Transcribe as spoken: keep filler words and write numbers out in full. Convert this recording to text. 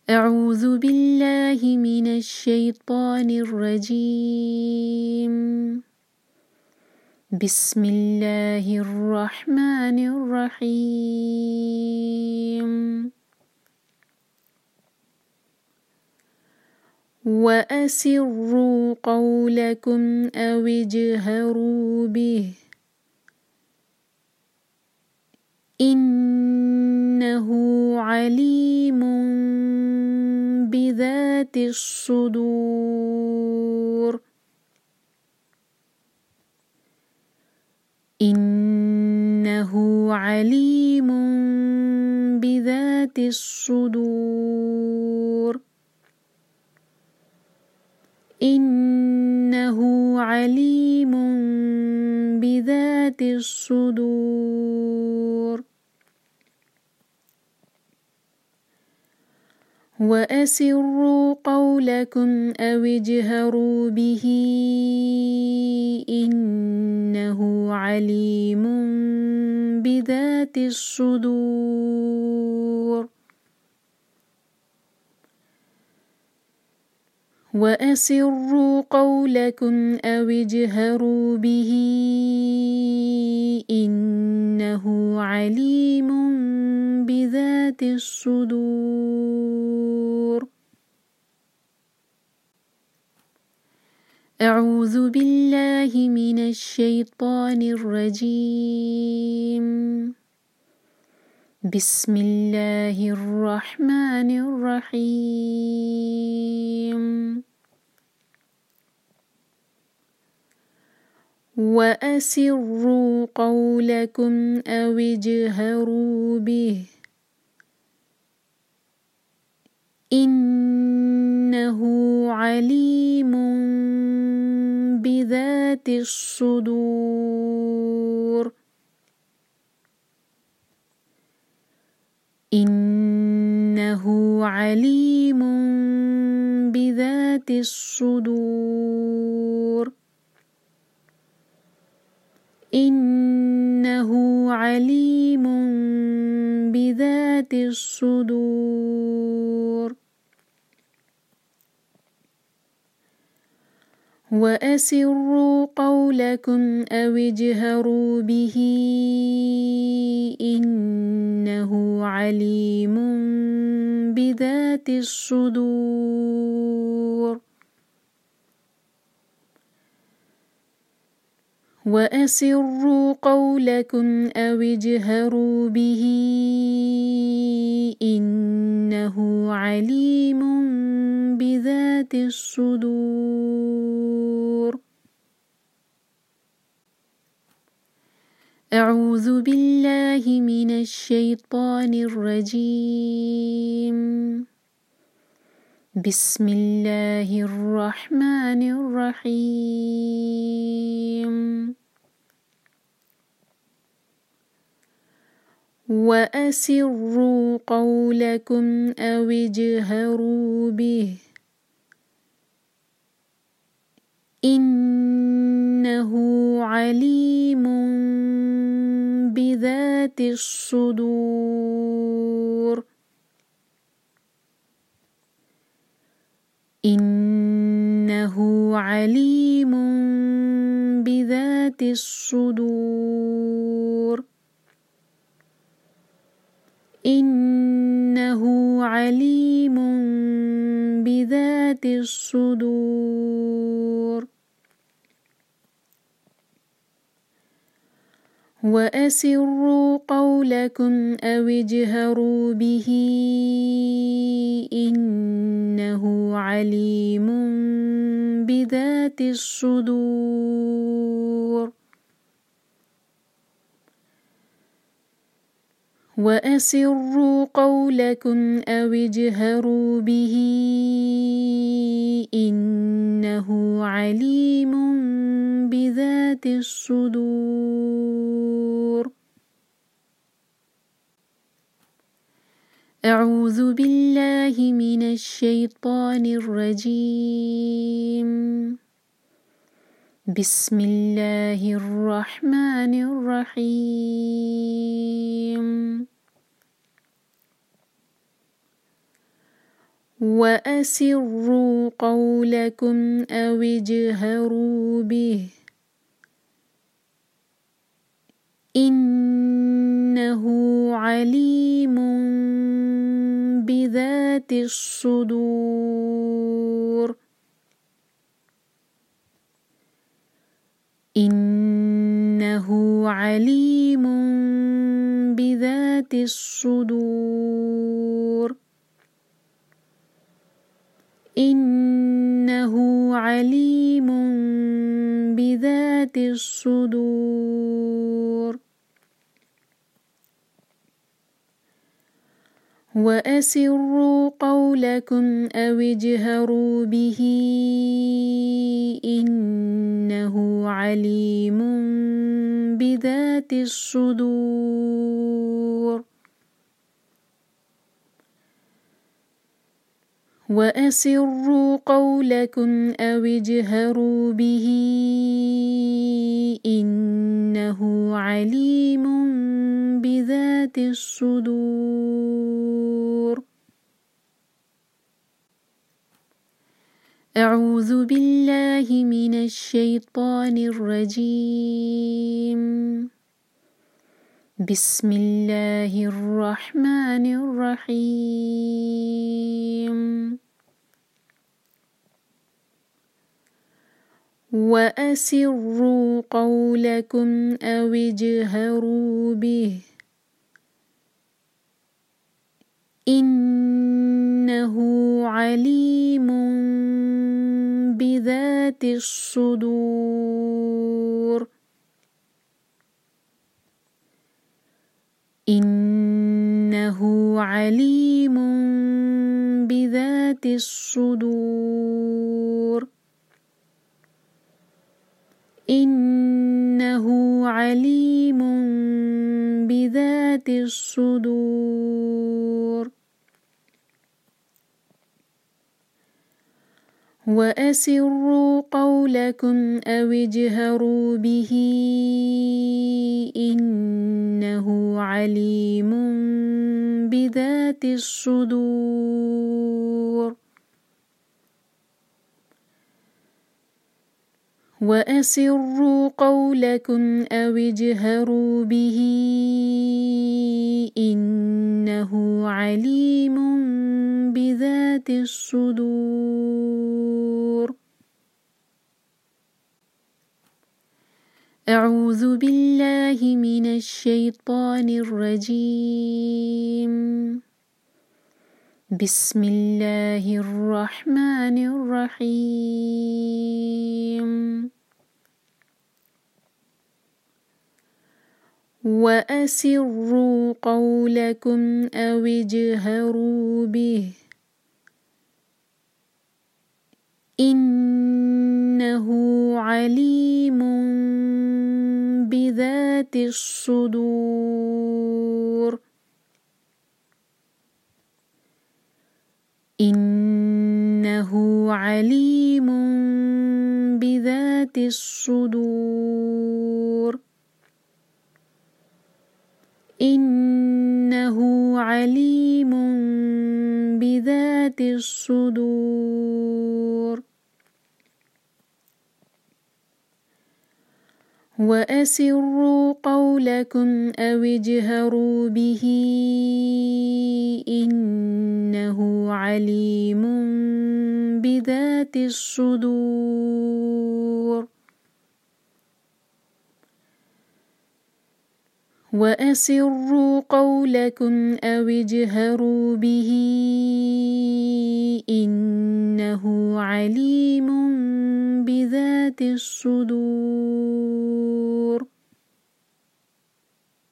أعوذ بالله من الشيطان الرجيم بسم الله الرحمن الرحيم وأسروا قولكم أو اجهروا به إنه عليم بذات الصدور إنه عليم بذات الصدور إنه عليم بذات الصدور وأسروا قولكم أو اجهروا به إنه عليم بذات الصدور وأسروا قولكم أو اجهروا به إنه عليم بذات الصدور أعوذ بالله من الشيطان الرجيم بسم الله الرحمن الرحيم وأسروا قولكم أو اجهروا به إنه عليم بذات الصدور إنه عليم بذات الصدور إنه عليم بذات الصدور وأسروا قولكم أو اجهروا به إنه عليم بذات الصدور وأسروا قولكم أو اجهروا به إنه عليم بذات الصدور أعوذ بالله من الشيطان الرجيم بسم الله الرحمن الرحيم وأسروا قولكم أو اجهروا به إنه عليم بذات الصدور إنه عليم بذات الصدور إنه عليم بذات الصدور وأسروا قولكم أو اجهروا به إنه عليم بذات الصدور وأسروا قولكم أو اجهروا به إنه عليم بذات الصدور أعوذ بالله من الشيطان الرجيم بسم الله الرحمن الرحيم وأسروا قولكم أو اجهروا به إنه عليم بذات الصدور إنه عليم بذات الصدور إنه عليم بذات الصدور وأسروا قولكم أو اجهروا به إنه عليم بذات الصدور وأسروا قولكم أو اجهروا به إنه عليم بذات الصدور أعوذ بالله من الشيطان الرجيم بسم الله الرحمن الرحيم وأسروا قولكم أو اجهروا به إنه عليم بذات الصدور إنه عليم بذات الصدور إنه عليم بذات الصدور وأسروا قولكم أو اجهروا به إنه عليم بذات الصدور وأسروا قولكم أو اجهروا به إنه عليم بذات الصدور أعوذ بالله من الشيطان الرجيم بسم الله الرحمن الرحيم وأسروا قولكم أو اجهروا به إنه عليم بذات الصدور إنه عليم بذات الصدور إنه عليم بذات الصدور وأسروا قولكم أو اجهروا به إنه عليم بذات الصدور وأسروا قولكم أو اجهروا به إنه عليم بذات الصدور